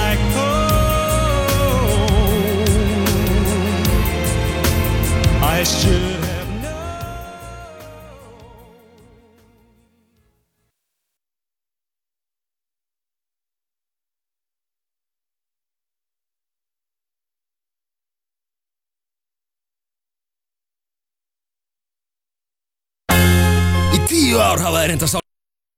back home. I should have known. Í 10 ár hafa þeir reyndast á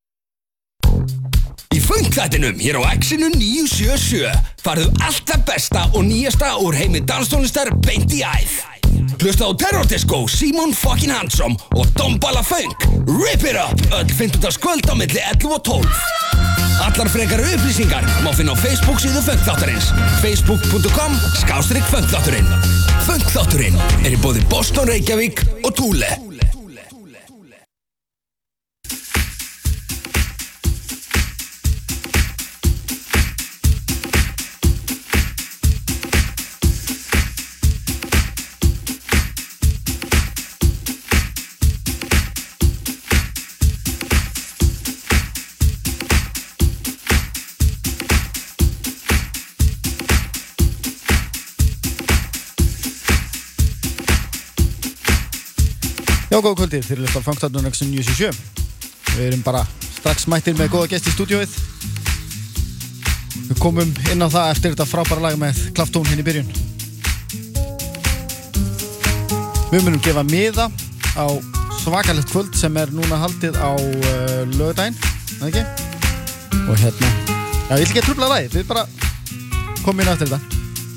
Í funkþættinum hér á Exinu 977 farðu allt það besta og nýjasta úr heimi danstónlistar beint í æð. Hlusta á Terror Disco, Simon fucking Handsome og Dombala Funk. Rip it up, öll 50. kvöld á milli 11 og 12. Allar frekari upplýsingar má finna á Facebook síðu funkþáttarins facebook.com/funkþátturinn. Funkþátturinn í boði Boston, Reykjavík og Thule. Já, góða kvöldir, þeir eru hlusta á Funkþátturinn Exinu 977. Við erum bara strax mættir með góða gesti í stúdíóið. Við komum inn á það eftir þetta frábæra lag með Clapton hérna í byrjun. Við munum gefa miða á svakalegt kvöld sem núna haldið á laugardaginn, ekki? Og hérna, já, ég ætla ekki að trufla lagið, við bara komum inn á eftir þetta.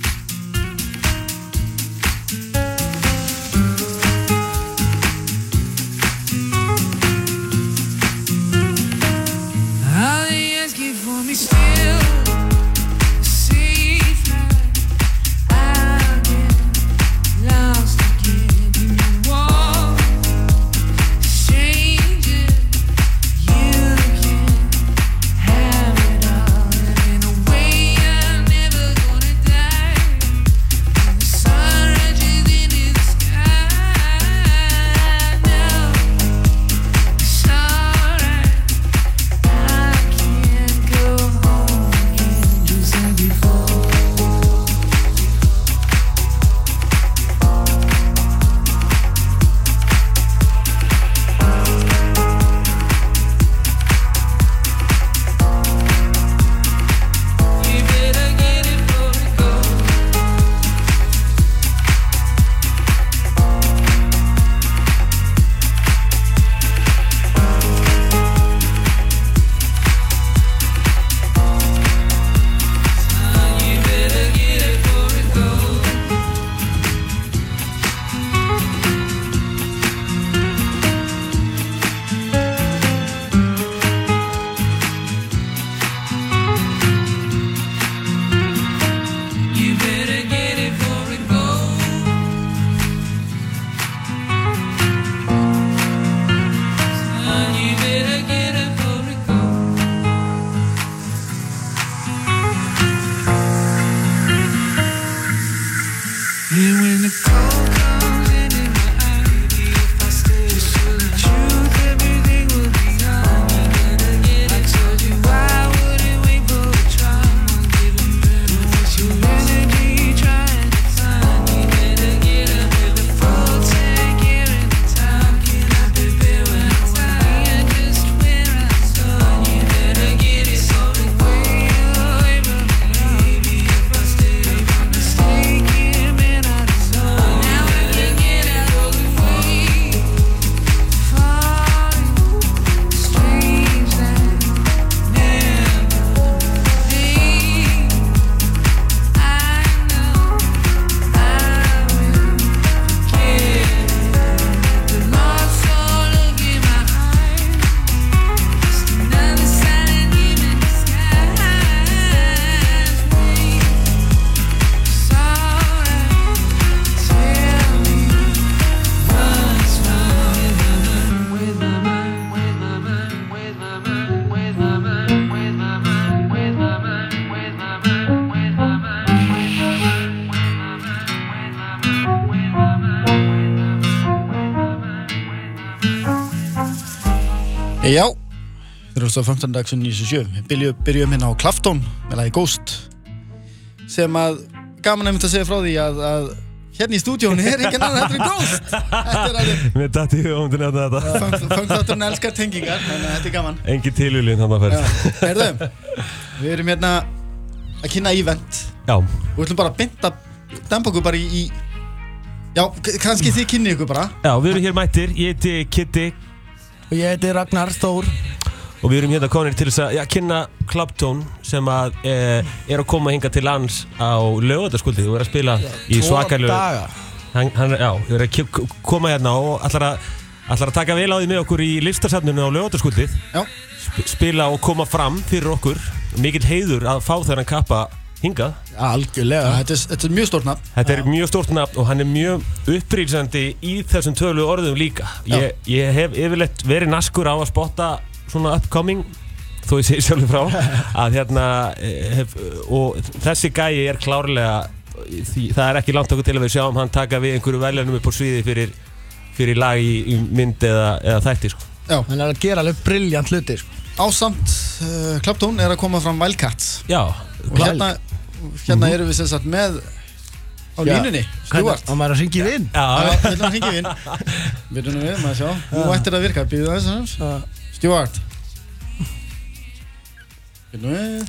Já, þeir eru alltaf 15. Exinu 977. Við byrjum hérna á Clapton með lagi Ghost. sem að gaman einmitt að segja frá því að hérna í stúdíónu engin annar heldur en Ghost. Þetta alveg Mér datt í hugum til þetta. Funk-þátturinn elskar tengingar, þannig að þetta gaman. Engin tilvílun hann að ferð. Heyrðu, við erum hérna að kynna event. Já. Og við ætlum bara að binda dempa okkur bara í já, kannski þið kynni ykkur bara. Já, við erum hér mættir. Ég heiti Kiddi. Og ég heiti Ragnar Þór. Og við erum hérna konir til þess að kynna Clubtone sem að að koma hingað til lands á Laugardalskvöldi. Þú verður að spila í svakalegu 2 daga. Ég verður að koma hérna og ætlar að taka vel á því með okkur í listasafninu á Laugardalskvöldið. Já. Spila og koma fram fyrir okkur. Mikill heiður að fá þennan kappa hingað. Algjörlega. Þetta er mjög stórt nafn. Þetta er mjög stórt nafn og hann er mjög upprýsandi í þessum töluðu orðum líka. Ég hef yfirleitt verið naskur á að spotta svona upcoming, þó ég segi sjálfur frá, að hérna, og þessi gæi er klárlega, það er ekki langt okkur til að við sjáum hann taka við einhverju verðlaunum upp á sviði fyrir lag í mynd eða þætti, sko. Já. Hann er að gera alveg brilljant hluti, sko. Ásamt Clubtone er að koma fram Wildcats. Já. Og hérna erum við sem sagt með á línunni, Stuart. Og maður að hringja við inn. Já, við ætlum að hringja við inn. Við erum við, maður sjá. Nú ættir að virka, býðu það þess að Stuart. Býðu við.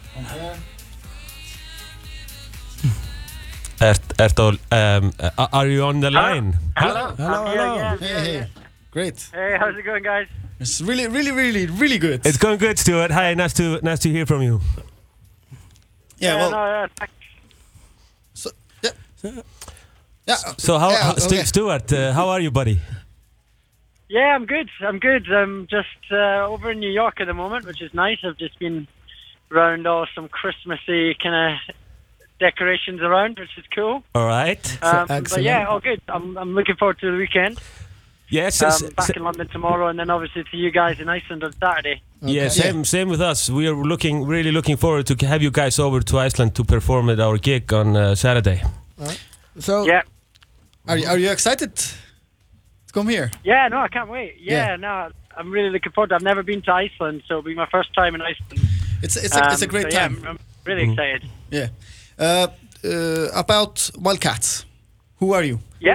Are you on the line? Hello. Hello. Hey. Great. Hey, how's it going, guys? It's really good. It's going good, Stuart. Hi, nice to hear from you. Yeah, well. No, thanks. So, yeah. So okay. Stuart, how are you, buddy? Yeah, I'm good. I'm just over in New York at the moment, which is nice. I've just been around all some Christmassy kind of decorations around, which is cool. All right. But yeah, all good. I'm looking forward to the weekend. Yes. Back in London tomorrow, and then obviously to you guys in Iceland on Saturday. Okay. Yeah, same with us. We are really looking forward to have you guys over to Iceland to perform at our gig on Saturday. So, Yeah. Are you excited to come here? Yeah, no, I can't wait. Yeah, no, I'm really looking forward to it. I've never been to Iceland, so it'll be my first time in Iceland. It's a great so time. Yeah, I'm really excited. Yeah. About Wildcats, who are you? Yeah.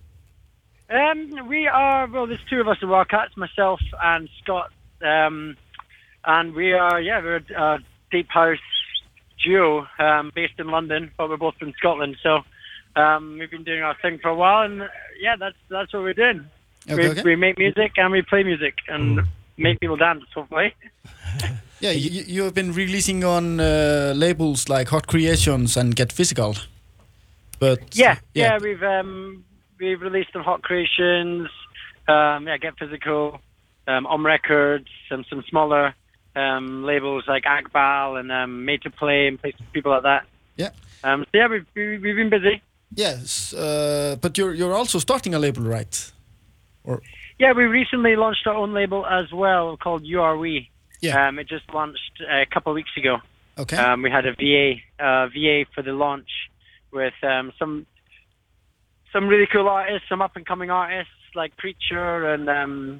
We are, well, there's 2 of us in Wildcats, myself and Scott. And we are, we're a deep house duo based in London, but we're both from Scotland. So we've been doing our thing for a while, and that's what we're doing. Okay. We make music and we play music and make people dance, hopefully. Yeah, you have been releasing on labels like Hot Creations and Get Physical. But yeah, we've released on Hot Creations, Get Physical, On Records, some smaller labels like Akbal and Made to Play and people like that. Yeah. We've been busy. Yes, but you're also starting a label, right? Or Yeah, we recently launched our own label as well called You Are We. Yeah. It just launched a couple of weeks ago. okay. We had a VA for the launch with some really cool artists, some up and coming artists like Preacher and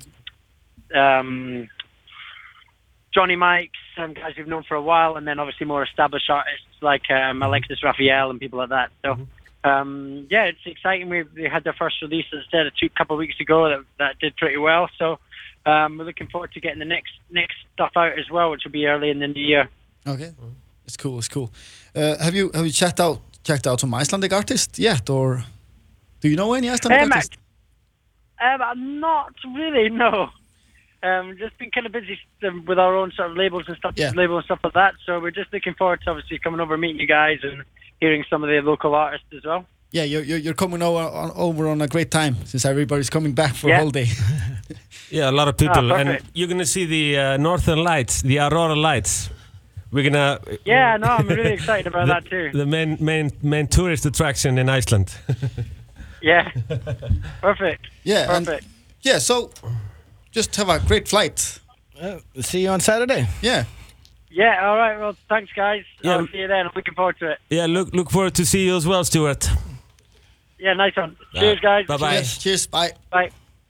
Johnny Mikes, guys we've known for a while, and then obviously more established artists like Alexis Raphael and people like that. So it's exciting. We had their first release instead a couple of weeks ago that did pretty well. So we're looking forward to getting the next stuff out as well, which will be early in the new year. Okay, it's cool. Have you checked out some Icelandic artists yet, or do you know any Icelandic artists? I'm not really, no. Just been kind of busy with our own sort of labels and stuff, like that. So we're just looking forward to obviously coming over, meeting you guys, and hearing some of the local artists as well. Yeah, you're coming over on a great time since everybody's coming back for a holiday. Yeah, a lot of people, and perfect. you're gonna see the Northern Lights, the Aurora Lights. We're gonna. Yeah, no, I'm really excited about that too. The main tourist attraction in Iceland. Yeah, perfect. Yeah, perfect. So just have a great flight. see you on Saturday. Yeah. Yeah, all right. Well, thanks, guys. Yeah. I'll see you then. I'm looking forward to it. Yeah, look forward to see you as well, Stuart. Yeah, nice one. Cheers, guys. Bye-bye. Yes, cheers. Bye. Bye.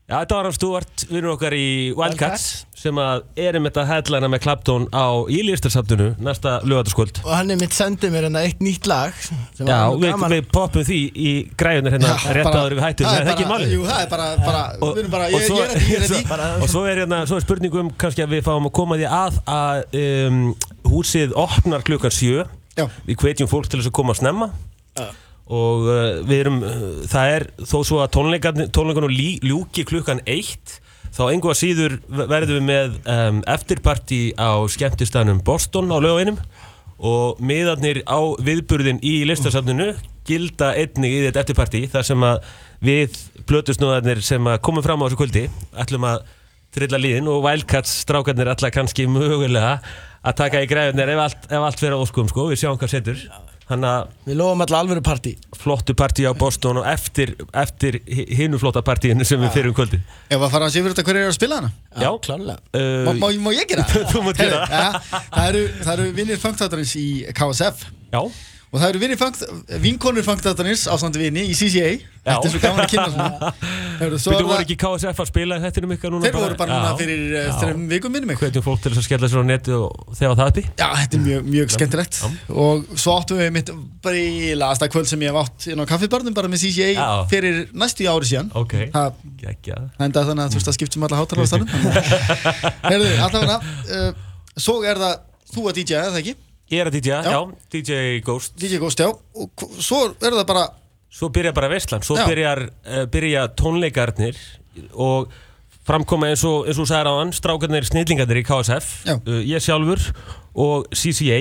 Já, þetta var hann Stuart, vinnur okkar í Wildcats sem að erum þetta headlina með Clapton á í Listasafninu næsta laugardagskvöld. Og hann mitt sendið mér hérna eitt nýtt lag sem Já, var gaman. við poppum því í græjunir hérna rétt áður við hættum, það er ekki málið. Jú, það er bara við erum bara, ég er að því. Og svo er spurning kannski að við fáum að koma því að húsið opnar klukkan 7. Já. Við hvetjum fólk til þess að koma að snemma. Og við erum, það er þó svo að tónleikunum ljúki klukkan 1, þá engu að síður verðum við með eftirparti á skemmtistaðnum Boston á laugaveginum og miðarnir á viðburðin í Listasafninu gilda einnig í þetta eftirparti þar sem að við plötusnúðarnir sem að komum fram á þessu kvöldi ætlum að trilla liðin og Wildcats strákarnir ætla kannski mögulega að taka í græðunir ef allt fyrir óskum sko, við sjáum hvað setur. Þannig að Við lofum alltaf alvöru partí. Flottu partí á Boston og eftir hinu flotta partíinu sem við fyrir kvöldi. Ef að fara að sé fyrir þetta hverju að spila hana? Já, klárlega. Má ég gera? Þú mátt gera það eru vinnir funkþáttarins í KSF. Já. Og það eru vinkonur funkþáttarins ástandi vinni í CCA. Þetta er svo gaman að kynna svona. Þú voru ekki KSF að spila þettinum ykkar núna? Þeir voru bara núna fyrir 3 vikum minnum ykkur. Hvetjum fólk til þess að skella sér á neti og þefa það uppi? Já, þetta er mjög skemmtilegt. Og svo áttum við mitt bara í lasta kvöld sem ég hef átt inn á kaffibarnum bara með CCA fyrir næstu ári síðan. Ok, geggjað. Þannig að þú veist að skiptum alla hátalara á staðnum. Heyrðu, allavega, svo er það þú að DJ, eða ekki? Ég er að DJ, já, DJ Ghost. DJ Ghost, já, og svo er það bara... Svo byrja bara veislan, svo byrja tónleikarnir og framkoma eins og sagði ráðan, strákarnir snillingarnir í KSF, ég sjálfur og CCA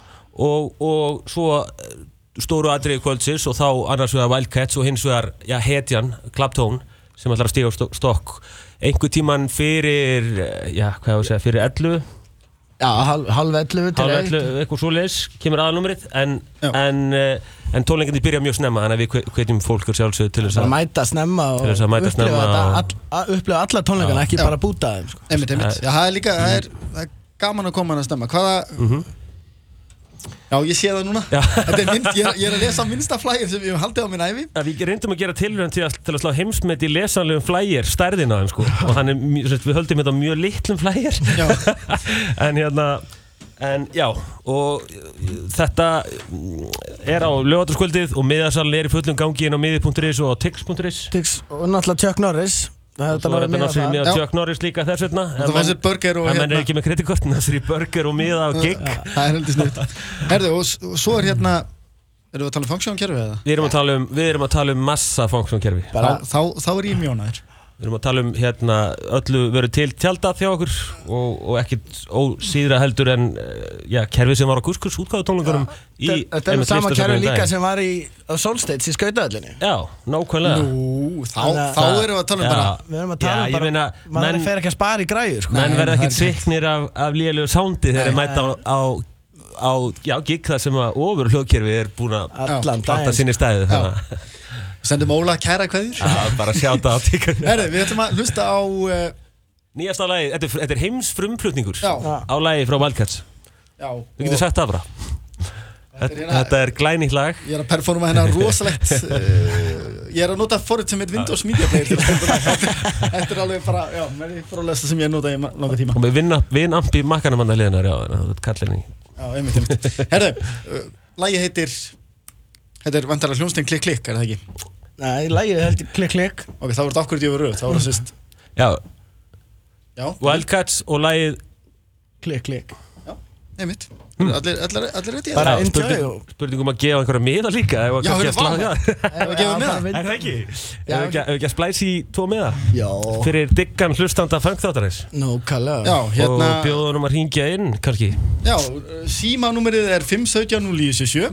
og svo stóru atriði kvöldsins og þá annars vegar Wildcats og hins vegar, hetjan, Clapton sem ætlar að stíga á stokk einhver tíman fyrir, fyrir 11. Já, halv 11 til 1. Eitthvað svoleiðis, kemur aðalnúmerið en tónleikarnir byrja mjög snemma þannig að við hvetjum fólkur sjálfsögðu til þess að mæta snemma og upplifa alla tónleikana, ekki bara búta þeim sko. Einmitt. Já, það er líka, það er gaman að koma að snemma. Hvaða... Já, ég sé það núna. Þetta er ég er að lesa minnsta flyer sem ég hef haldið á minn ævi. Við reyndum að gera tilraun til að slá heimsmet í lesanlegum flyer stærðin á þeim sko. Og við höldum þetta mjög litlum flyer. En já, og þetta er á laugardagskvöldið og miðasalinn er í fullum gangi inn á miði.is og á tix.is. Tix og náttúrulega Chuck Norris. Og svo er þetta náttúrulega með Chuck Norris líka þess vegna. Það var sér burger og hérna. En menn er ekki með kreditkort, það er í burger og miða og gig. Það er heldur snitt. Herðu, og svo er hérna, erum við að tala um funksjónkerfi eða? Við erum að tala um massa funksjónkerfi. Þá er ég mjónaður. Við erum að tala um öllu verið til tjaldað hjá okkur og ekkert ósíðra heldur en kerfi sem var á Guskus útgáðu tónleikunum í Þetta er sama kerfi líka sem var á Solstates í Skautaöllinni. Já, nákvæmlega. Nú, þá erum við að tala um bara Við erum að tala um bara, maður fer ekki að spara í græður sko. Menn verða ekkert siknir af lélegu soundi þegar þeir mæta á gig þar sem að ofur hljóðkerfi er búin að planta sinni stæði Sendum Óla kæra kveðjur. Bara sjáta á tíkar. Við ætlum að hlusta á nýjasta lagi, þetta er heimsfrumflutningur á lagi frá Wildcats. Þú getur sagt það bara. Þetta er glænýtt lag. Ég er að performa hérna rosalegt. Ég er að nota forrit sem heit Windows Media Player til að spila. Þetta er alveg bara, með því fróðlegasta sem ég nota í langa tíma. Og með vinamp í makkanum handa hliðinar, þetta er kallinni. Já, einmitt. Herðu, lagið heitir... Þetta er vantarlega hljómsninn Klikk Klikk, er það ekki? Nei, lagið heldur Klikk Klikk. Ok, þá var þetta akkurat ég var röð, þá var það sýst. Já. Wildcats og lagið Klikk Klikk. Já, einmitt. Allir rétt í það. Bara enjoy. Spurningum að gefa einhverja miða líka. Já, við fáum það. Ef að gefa miða. Er það ekki? Ef ekki að splæsi í 2 miða? Já. Fyrir diggan hlustanda funkþáttarins. Nákvæmlega. Já, hérna. Og bjóðunum að hringja inn, kannski. Já, símanúmerið er 517-0977.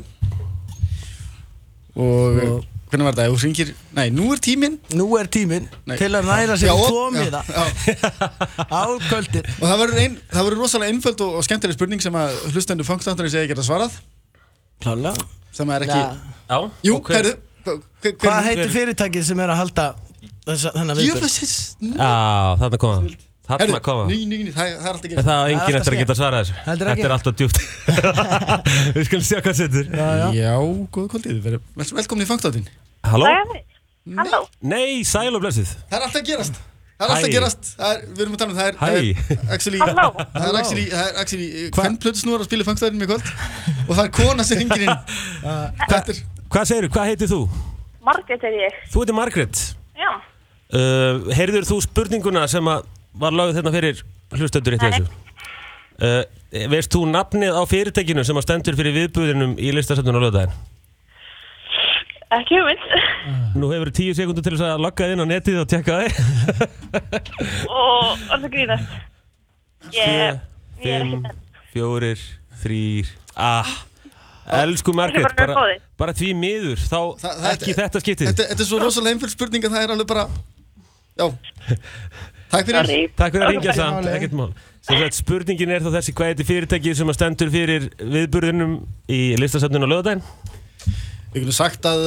Og hvernig var þetta? Ef þú hringir... Nei, nú er tíminn til að næra sér 2 miða á kvöldin. Og það verður rosalega einföld og skemmtileg spurning sem að hlustendur funkþáttarins eða geta svarað. Klálega. Sem er ekki... Já. Jú, herðu. Hvað heitir fyrirtækið sem er að halda þennan viðburð? Jöfnsis. Já, þarna koma. Þarna koma. Það er alltaf ekki. Það er enginn eftir að geta svarað þessu. Þetta er alltaf djúpt. Við skulum sjá hvað setur. Já, góða kvöldið. Velkomin í funkþáttinn. Halló? Halló? Nei, sæl og blessið. Það er alltaf að gerast. Það allt að gerast, við erum að tala það er actually hvern plötusnúar að spila í fangstæðinum í kvöld og það er kona sem hringir inn. Hvað segirðu, hvað heitir þú? Margrét ég. Þú heitir Margrét? Já. Heyrður þú spurninguna sem var lögð hérna fyrir hlustendur eitt þessu? Veist þú nafnið á fyrirtækinu sem stendur fyrir viðburðinum í listasafninu á laugardaginn? Ekki hugmynd. Nú hefur 10 sekúndur til þess að logga inn á netið og tjekka þig. Og það grínast. 5, 4, 3, Elsku Margrét, bara því miður, þá ekki þetta skiptið. Þetta er svo rosalega einföld spurning að það er alveg bara, já, takk fyrir. Takk fyrir að ringja samt, ekkert mál. Spurningin er þá þessi, hvað heitir fyrirtækið sem stendur fyrir viðburðinum í listasafninu á laugardaginn? Við getum sagt að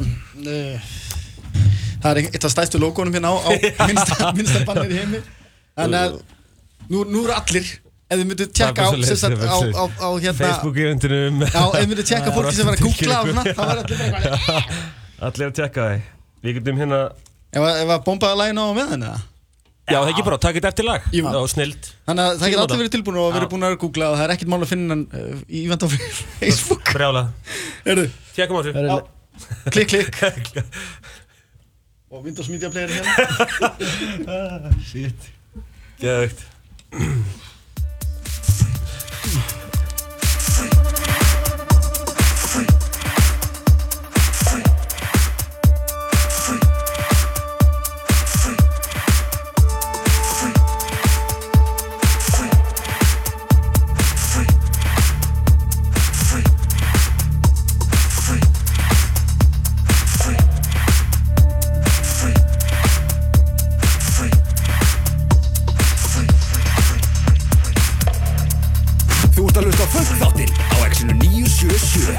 það er eitt af stærstu logonum hérna á minnsta bannir í heimi. Þannig að nú eru allir, ef þið myndu tjekka á hérna Facebook-evendunum. Já, ef þið myndu tjekka fólki sem var að googla á svona, þá var allir bara allir að tjekka þig. Við getum hérna Ef að bombaða laginu á með henni, eða? Já, það er ekki bara, takk þetta eftir lag. Jú. Já, snilt. Þannig að það geta allir verið tilbúin og verið búin að googla og það er ekkert mál að finna hann í vend á Facebook. Brjálað. Heyrðu. Tjekkum á þessu. Já. Klikk, klikk. Og Windows Media Player hérna. Shit. Geðveikt. Þáttinn á Exinu 977.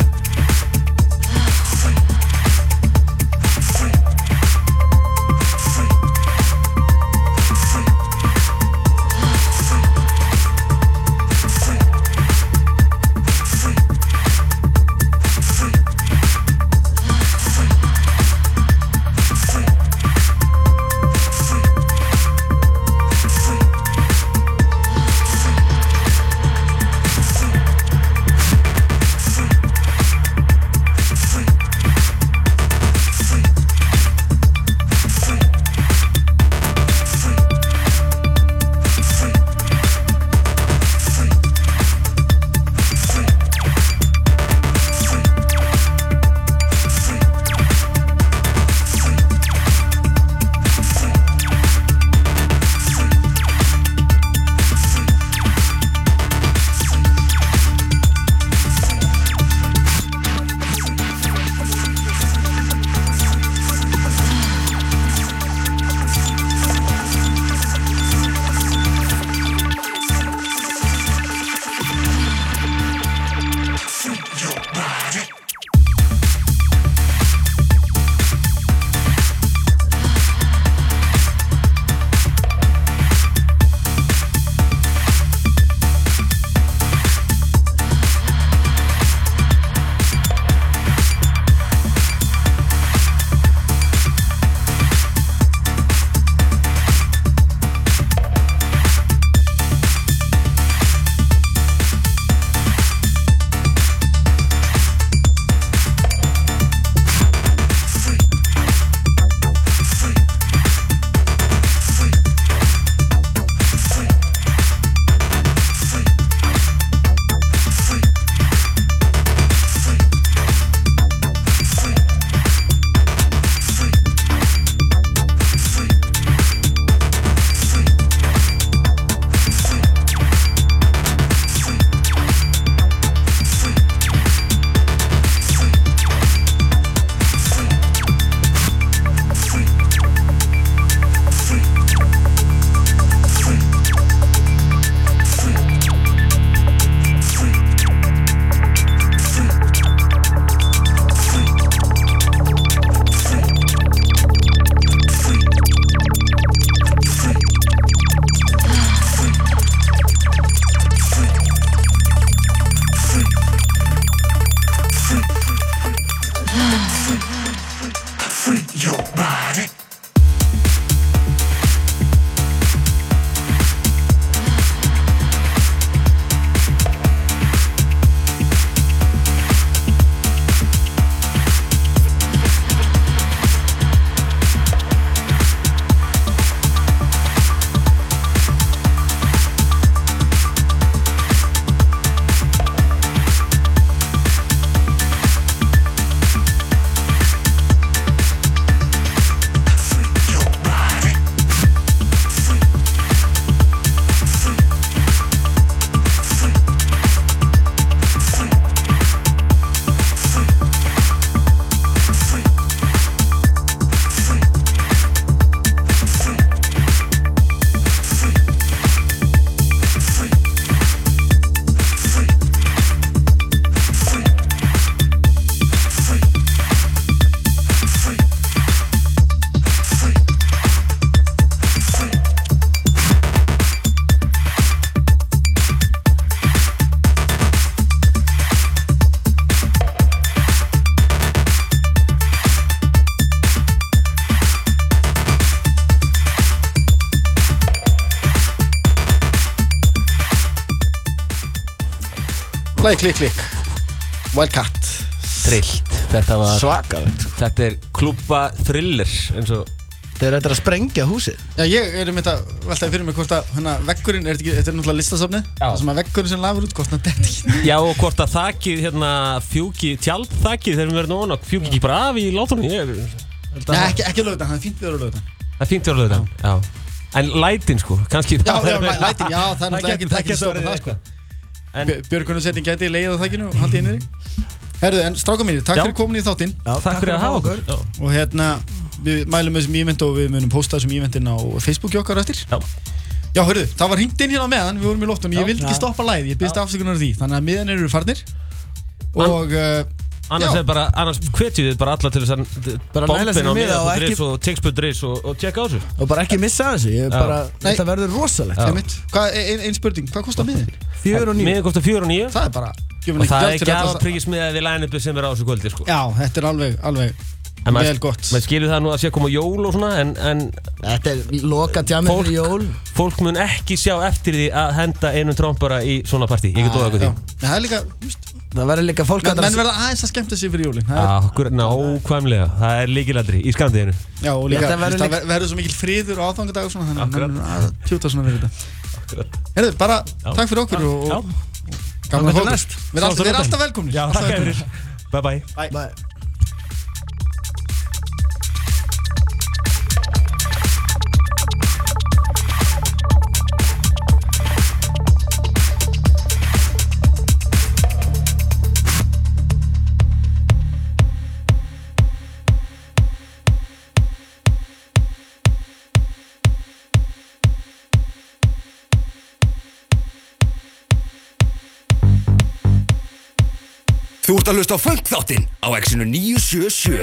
Lagi klikk Wildcat Trillt. Þetta var Svakalegt. Þetta klúbba thriller eins og Þeir eru að sprengja húsið. Já, ég myndi að veltaði fyrir mig hvort að veggurinn, þetta er náttúrulega listasafnið, það sem að veggurinn sem lafur út, hvort að þetta ekki. Já, og hvort að þakið, fjúki, tjaldþakið þegar við verðum ofan á, fjúki ekki bara af í látunum. Nei, ekki lögðan, það er fínt við að lögðan. Það er fínt við að lögðan, já. En lætin, sko, kannski Já, lætin, já, það er náttúrulega ekki stoppa það, sko. Björgunarsveitin gæti leið á þakinu og haldið inni þig. Herðu, en strákar mínir, takk fyrir komin í þáttinn. Takk fyrir að hafa okkur. Og við mælum þessum event og við munum posta þessum eventin á Facebooki okkar eftir. Já, hörðu, það var hringt inn hérna á meðan, við vorum í loftunum, ég vildi ekki stoppa lagið, ég biðst afsökunar á því, þannig að miðan eru farnir og annars hvetjum við bara alla til þess að bombin á miða.is og tix.is og tjekka á þessu. Og bara ekki missa þessu, þetta verður rosalegt. Ein spurning, hvað kostar miðin? 4.9. Miðin kostar 4.9. Það er bara og það er gjaldpríkis miðað við line-upið sem er á þessu kvöldi, sko. Já, þetta er alveg vel gott. Maður skilur það nú að sé að koma jól og svona, en þetta er loka djamið fyrir jól. Fólk mun ekki sjá eftir því að henda einum trompara í svona partí. Ég get loðað okkur því. Það er líka, það verður líka fólk að menn verða aðeins að skemmta sig fyrir jólin. Nákvæmlega, það er lykilatriði í skammdeginu. Já, og líka, það verður svo mikil friður og aðfangadag og svona, þannig að menn verður að tjúta svona fyrir þetta. Herðu, bara takk fyrir okkur og gaman að fókus. Við erum alltaf velkomnir. Já, takk fyrir. Bye. Þú ert að hlusta á Funk-þáttinn á Exinu 977.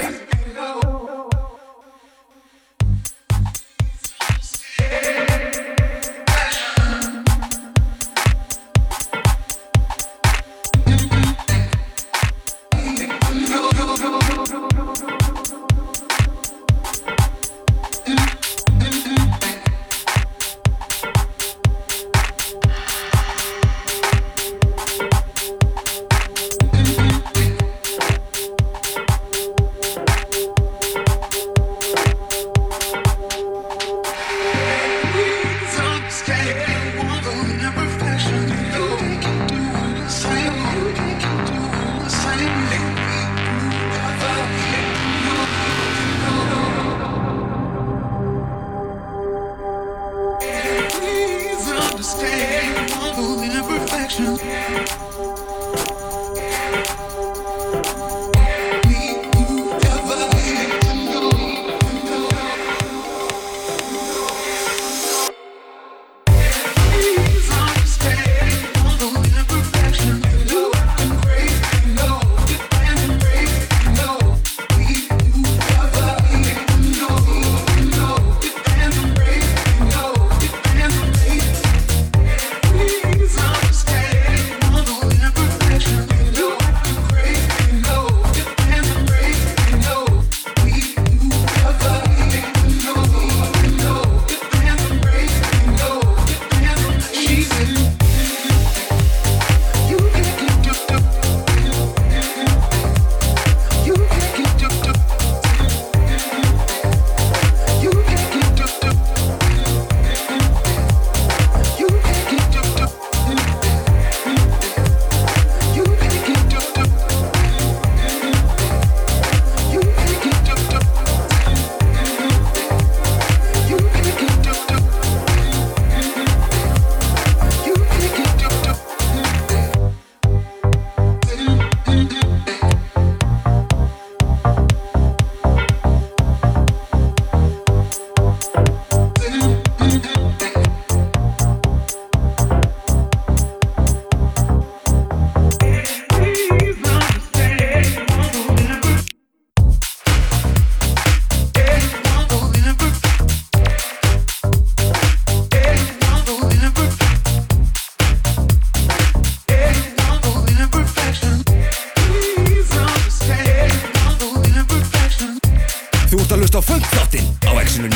Hlusta á Funk-þáttinn á Exinu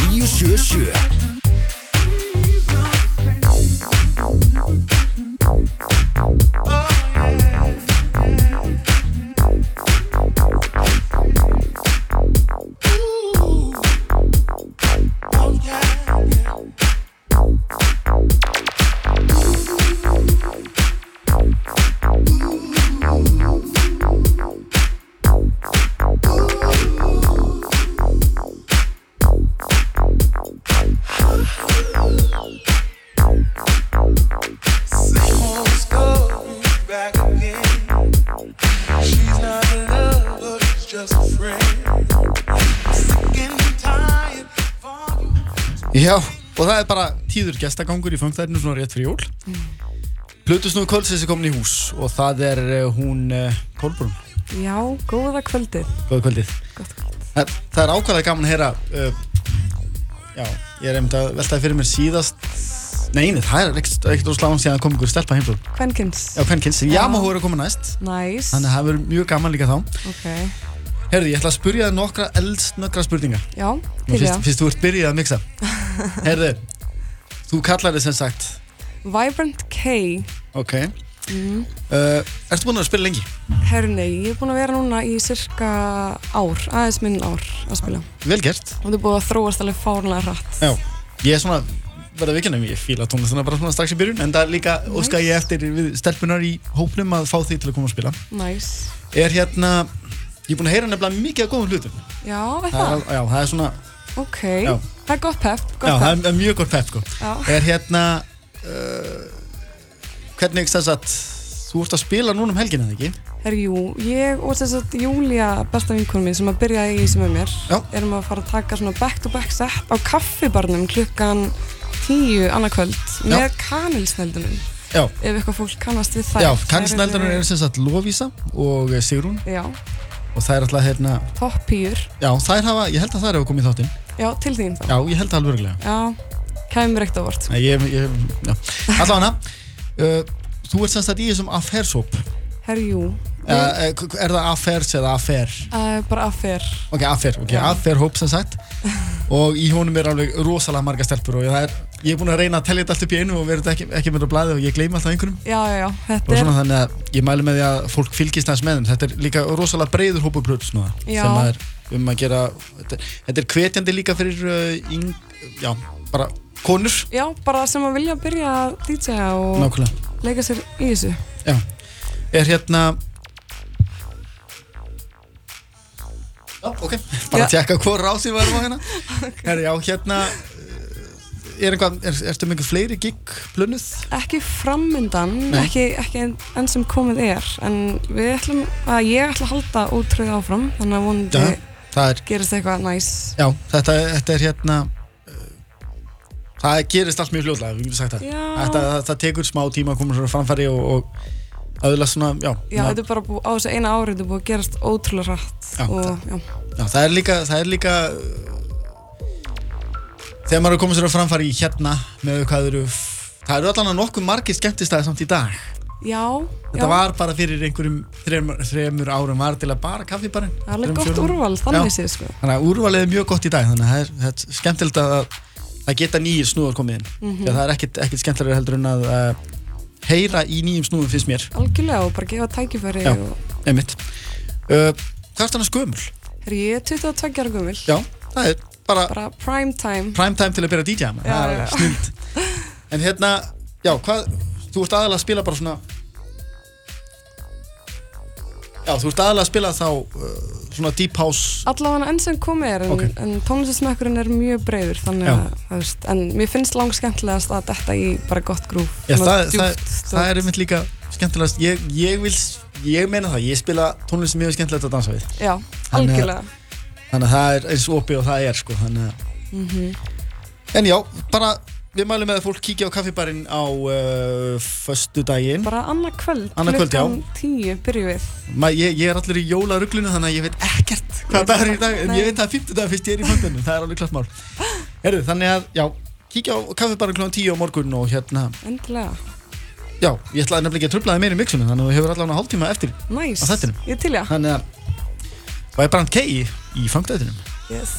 977. Já, og það bara tíður gestagangur í fangstæðinu svona rétt fyrir jól. Plötusnúðu kvöldsins komin í hús og það hún Kolbrún. Já, góða kvöldið. Góða kvöldið. Gott kvöld. Það ákvæmlega gaman að heyra, já, ég einmitt að veltaði fyrir mér síðast, nei, það ekkert ósláðan síðan að koma ykkur stelpa heimsókn. Kvenkins. Já, Kvenkins. Yamaha að koma næst. Nice. Þannig að það verður mjög gaman líka þá. Ok. Heyrðu, ég ætla að spyrja þér nokkra eldsnöggra spurningar. Já, til já. Fyrst þú ert byrjað að mixa. Heyrðu, þú kallar þið sem sagt Vibrant K. Ok. Ertu búinn að spila lengi? Herru, nei, ég er búinn að vera núna í cirka ár, aðeins minn ár að spila. Vel gert. Og það er búið að þróast alveg fáránlega hratt. Já, ég er svona, verða vikinum, ég fíla tónlistina bara svona strax í byrjun, en það er líka óska ég eftir við stelpunar í hópnum að fá þig til að koma og spila. Nice. Ég er búinn að heyra nefnilega mikið af góðum hlutum. Já, það? Já, það er svona... Ok, já. Það er gott pepp, Já, það er mjög gott pepp, sko. Já. Hvernig þess að þú ert að spila núna helgina, eða ekki? Jú, ég og þess að Júlia, besta vinkonu mín sem að byrja í þessu með mér, erum að fara að taka svona back-to-back set á kaffibarnum klukkan 10 annað kvöld með kanilsneldunum. Já. Ef eitthvað fólk kannast við þær. Já, kanilsneldunum eru sem sagt Lovísa og Sigrún. Já. Og það er alltaf Topp-pýr. Já, ég held að þær hafa komið í þáttinn. Já, til þín þá. Já, ég held það alveg örgulega. Já, kæmur ekkert á vort. Nei, já. Allavega, þú ert sem sagt í þessum affairs-hóp. Jú. Er það affairs eða affair? Bara affair. Ok, affair-hóp sem sagt. Og í honum er alveg rosalega marga stelpur og ég er búinn að reyna að tellja þetta allt upp í einu og verður ekki með á blaði og ég gleymi alltaf einhverjum. Já, þetta og svona þannig að ég mæli með því að fólk fylgist aðeins með þeim. Þetta er líka rosalega breiður hópur plötus núna sem er að gera, þetta er hvetjandi líka fyrir bara konur. Já, bara sem að vilja byrja að DJa og nákvæmlega leika sér í þessu. Já, Já, ok, bara að tjekka hvað rási við erum á hérna. Ertu með einhver fleiri gig plönuð? Ekki framöndan, ekki enn sem komið en ég ætla að halda ótrúið áfram, þannig að vonandi gerist eitthvað næs. Já, þetta er það gerist allt mjög fljótlega, við getum sagt það. Það tekur smá tíma að koma svona framfæri og öðlast svona, já. Já, þetta er bara á þessu eina ári, þetta er búið að gerast ótrúlega hratt. Já, það er líka þegar maður er komið sér að framfæri í hérna með hvað það eru allan að nokkuð margir skemmtistæðir samt í dag. Já. Þetta var bara fyrir einhverjum þremur árum var til að bara kaffibarinn. Það er alveg gott úrval, þannig séð, sko. Þannig að úrvalið er mjög gott í dag, þannig að það er skemmtilegt að geta nýjir snúðar komið inn. Það er ekkert skemmtilegra heldur en að heyra í nýjum snúðum finnst mér. Algjörlega og bara gefa tækifæri. Já, einmitt. Hvað er þannig gömul? Ég er 22 ára gömul. Já, það er bara prime time. Prime time til að byrja að DJa. Það er snilt. En þú ert aðalega að spila bara svona... Já, þú ert aðalega að spila þá svona deep house... Allavega enn sem komið en tónlistasmekkurinn er mjög breiður, þannig að, en mér finnst langt skemmtilegast að detta í bara gott grúf. Já, það er einmitt líka skemmtilegast. Ég meina það, ég spila tónlist sem mjög skemmtilegt að dansa við. Já, algjörlega. Þannig að það er eins opið og það er, sko, þannig að... En já, bara... Við mælum með að fólk kíkja á kaffibarinn á föstudaginn. Bara annað kvöld, klukkan 10 byrjum við. Ég er allir í jólaruglunu þannig að ég veit ekkert hvað dagur er í dag. En ég veit að 50 dagar fyrst ég er í fanginu, það er alveg klart mál. Þannig að, já, kíkja á kaffibarinn klukkan 10 á morgun og Endilega. Já, ég ætlaði nefnilega ekki að trufla þig meira í mixunum, þannig að þú hefur allavega hálftíma eftir á þættinum. Ég til, já. Þannig að Vibrant K í fangdættinum. Yes.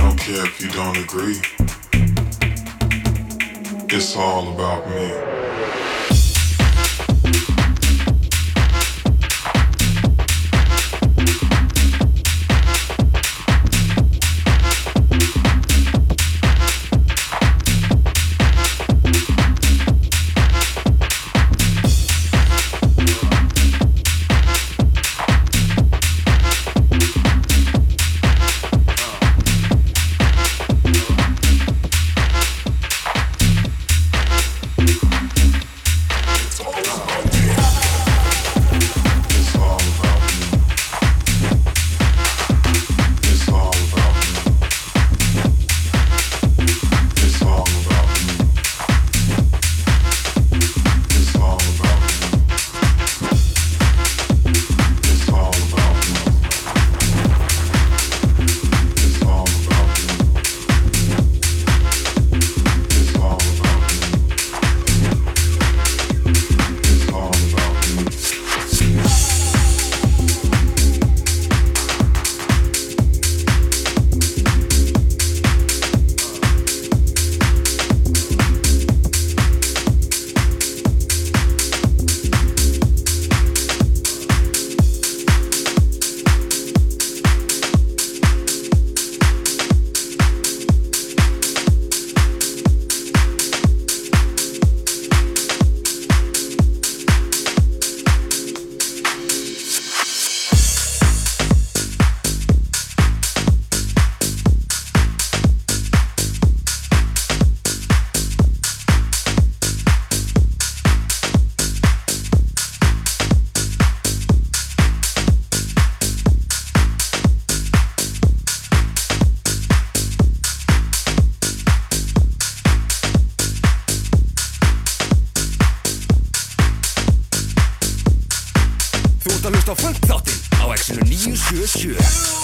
don't care if you don't agree. It's all about me. Þú ert að hlusta á Funk-þáttinn á Exinu 977.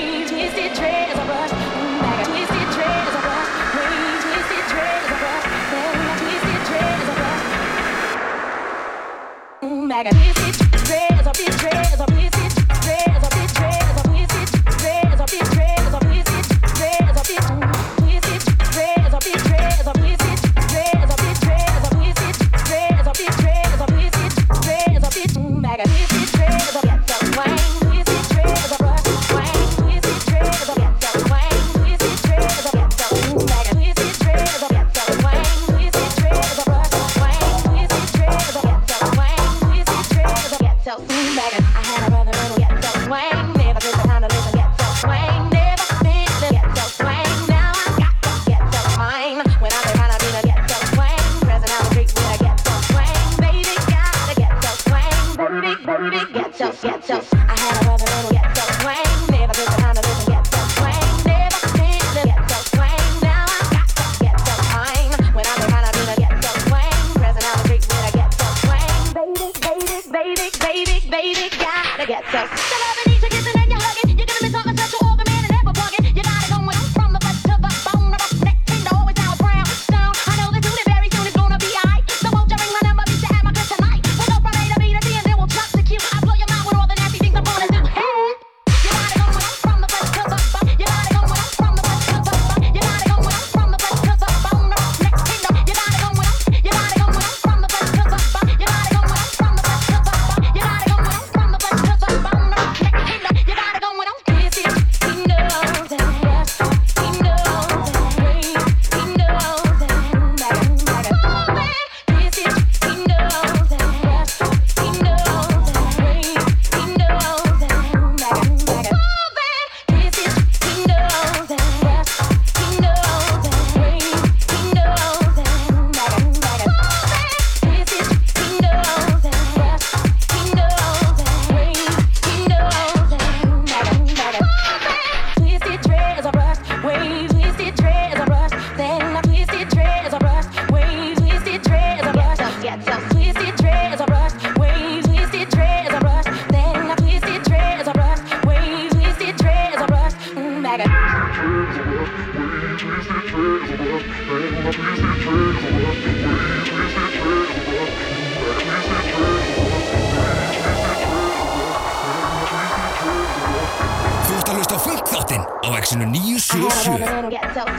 Þú ert að hlusta á Funkþáttinn á Exinu 977.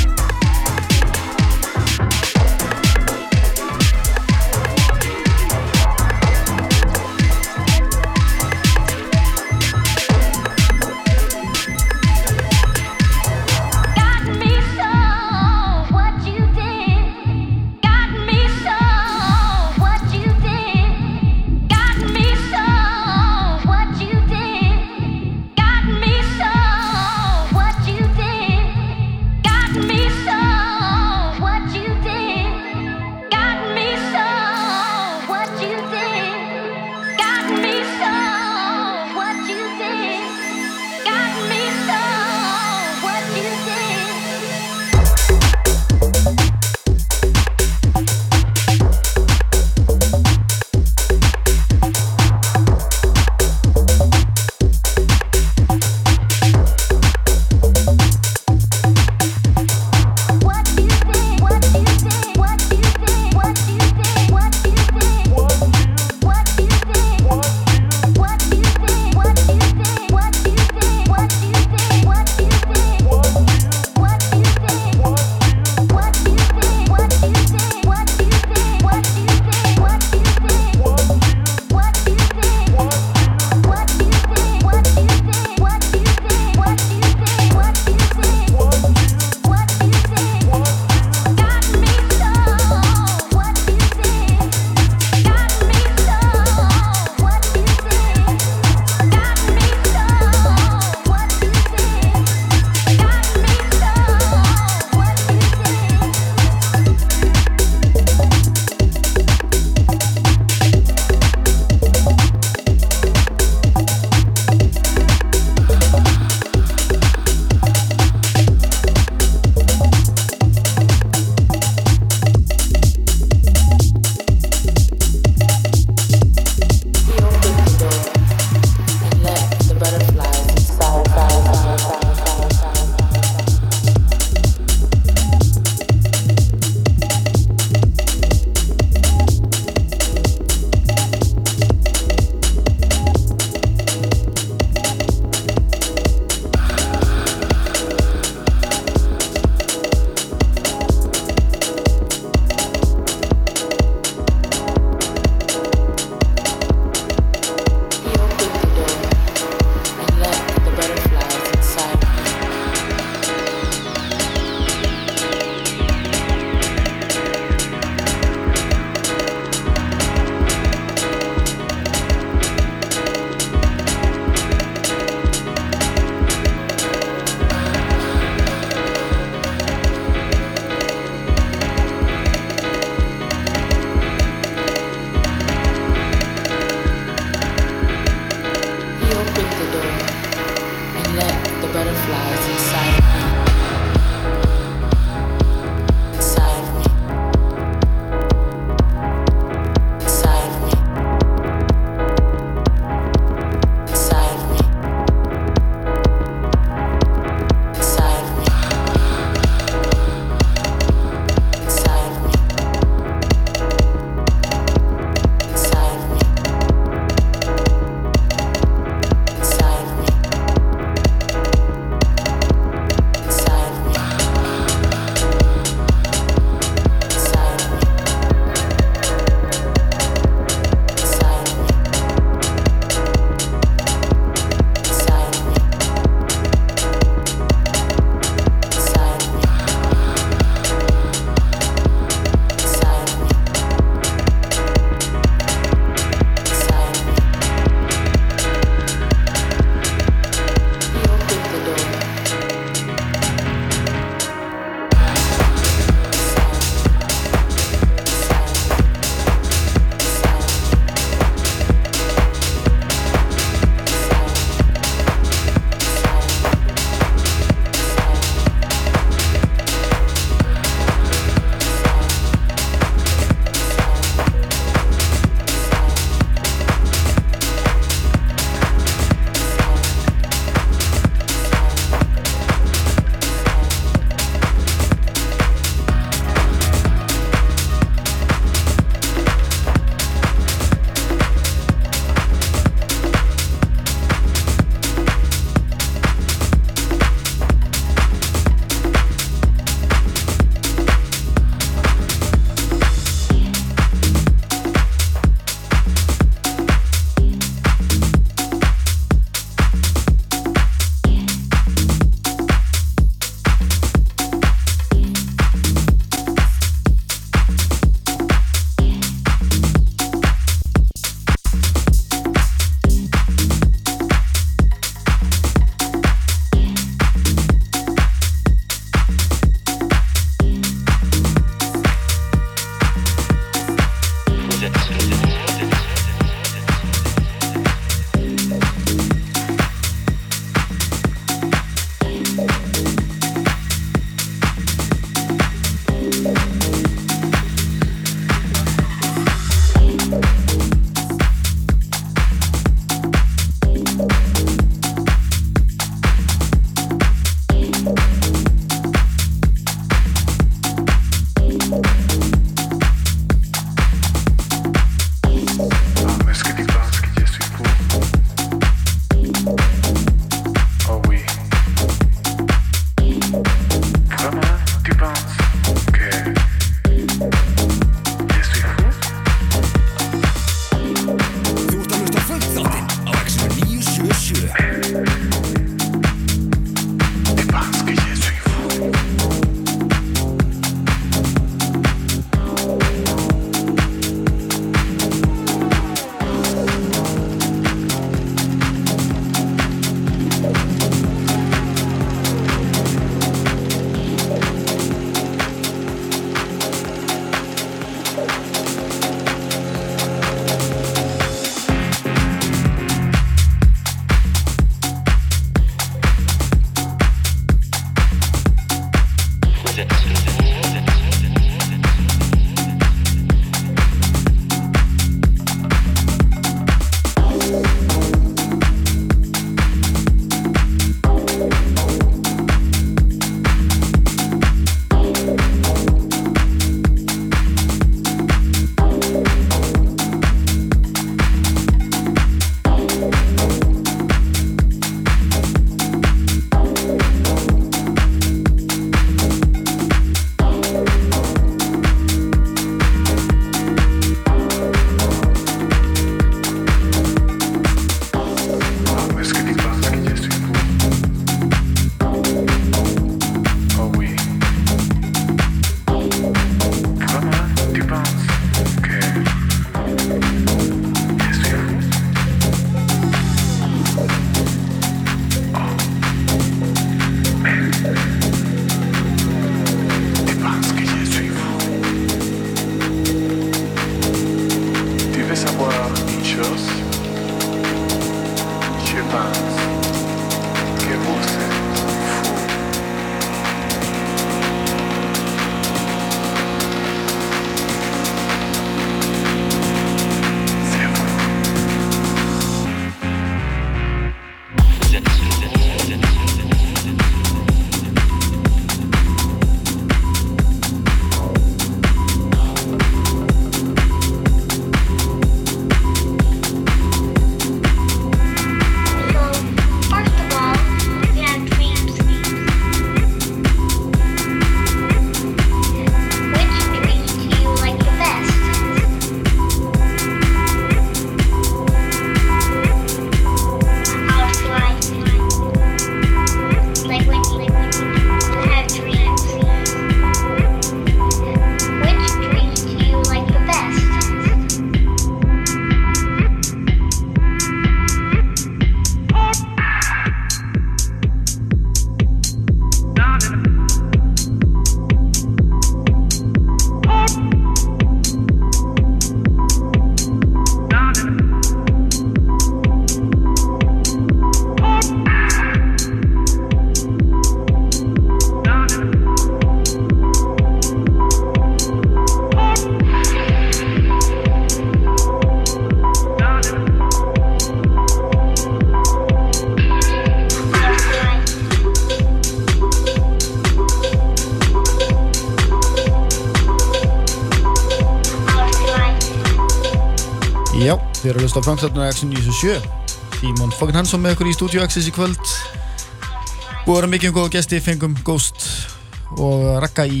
Já, þið eru að hlusta á framstöðunar Action 97. Símon fucking Hansson með ykkur í Studio Access í kvöld. Búið að vera mikið góða gesti, fengum Ghost og Ragga í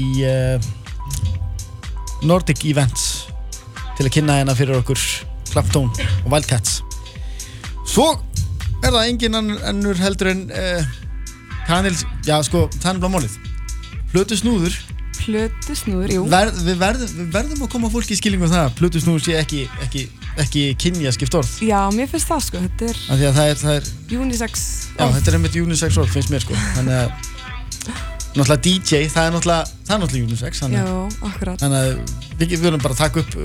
Nordic Events til að kynna hérna fyrir okkur Claptone og Wildcats. Svo er það engin annur heldur en Kanils, já sko, það er bara málið. Plötusnúður, jú. Við verðum að koma fólki í skilningu það að plötusnúður sé ekki kynjaskipt orð. Já, mér finnst það sko, þetta er... Af því að það er... Unisex. Já, þetta er einmitt unisex orð, finnst mér sko. Þannig að... Náttúrulega DJ, það er náttúrulega unisex. Já, akkurat. Þannig að við viljum bara taka upp...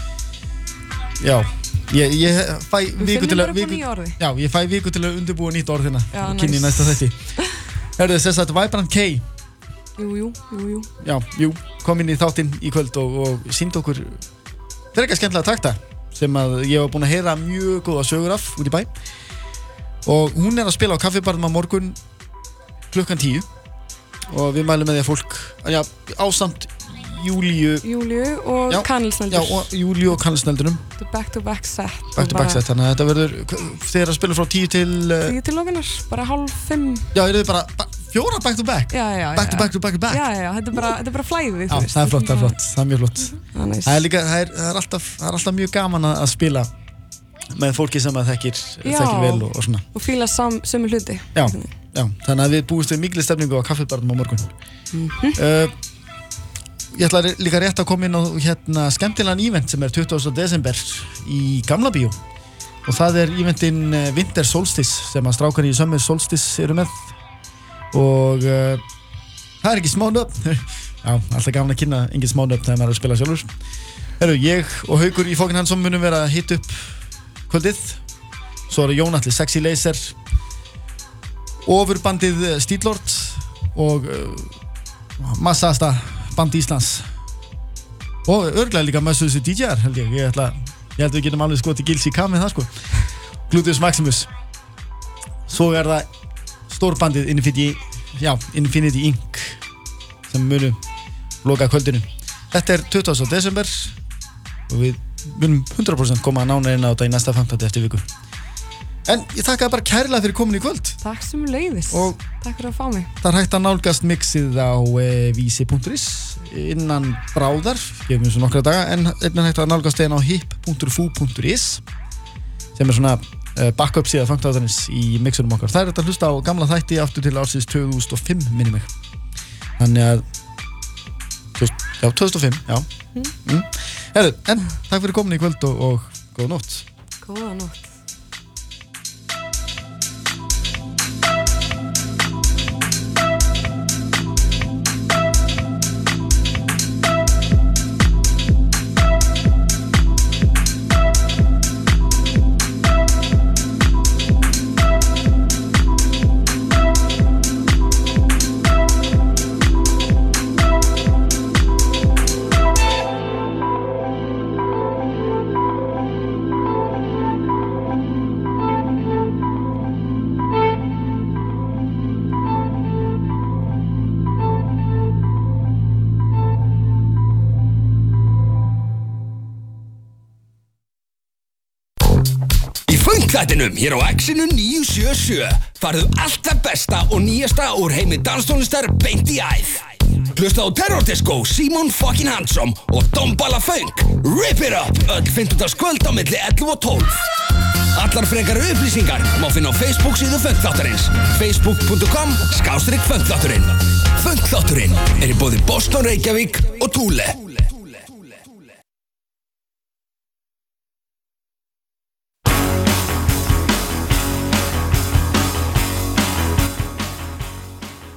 Já, ég fæ viku til að... Við finnum bara upp á nýja orði. Já, ég fæ viku til að undirbúa nýtt orð hérna. Já, og kynni næsta þætti. Herðu þess að Vibrant K. Jú. Já, kom inn í þáttinn í kvöld og sýndi okkur frekar skemmtilega takta sem að ég var búinn að heyra mjög góða sögur af út í bæ og hún er að spila á kaffibarnum á morgun klukkan 10 og við mælum með því að fólk ásamt Júlíu og Kanilsnældur. Já, og Júlíu og Kanilsnældunum. Þetta er back-to-back set. Back-to-back set, þannig að þetta verður þið er að spila frá 10 til 10 til lokunar, bara 4:30. Já, eru þið bara 4 back-to-back? Já. Back-to-back. Já, þetta er bara flæðið, þú veist. Já, það er flott, það er mjög flott. Nice. Það er alltaf mjög gaman að spila með fólki sem að þekkir vel og svona. Og fíla sömu hluti. Já, þannig að við búumst við mikil stemningu á kaffibarnum á morgun. Ég ætla líka rétt að koma inn á skemmtilegan event sem er 20. desember í Gamla Bíó og það er eventinn Winter Solstice sem að strákar í Summer Solstice eru með og það er ekki smánöfn. Já, alltaf gaman að kynna engin smánöfn þegar maður er að spila sjálfur. Herru, ég og Haukur í Fucking Hansson munum vera að hita upp kvöldið. Svo eru Jón Atli, Sexy Laser, Ofurbandið Stíllord og massasta band Íslands og örglega líka messuðsir DJ-ar held ég. Ég held við getum alveg skotið gils í kamið það sko. Gluteus Maximus. Svo er það stórbandið Infinity Inc. sem munu loka kvöldinu. Þetta er 20. desember og við munum 100% koma að nána inn á þetta í næsta 15. eftir viku. En ég þakka bara kærlega fyrir komin í kvöld. Takk sem leiðis. Og takk fyrir að fá mig. Það er hægt að nálgast mixið á vísi.is innan bráðar, gefum við svo nokkra daga, en einnig hægt að nálgast þeirn á hip.fu.is sem er svona backup síða funktáðarins í mixunum okkar. Það er hægt að hlusta á gamla þætti aftur til ársins 2005 minni mig. Þannig að 2005, já. Herru, en takk fyrir komin í kvöld og góða nótt. Góða nótt. þættinum hér á Exinu 977. Farðu allt það besta og nýjasta úr heimi danstónlistar beint í æð. Hlusta á Terror Disco, Simon fucking Handsome og Dombala Funk. Rip it up, öll 15. kvöld á milli 11 og 12. Allar frekari upplýsingar má finna á Facebook síðu Funkþáttarins. Facebook.com/Funkþátturinn. Funkþátturinn er í boði Boston, Reykjavík og Thule.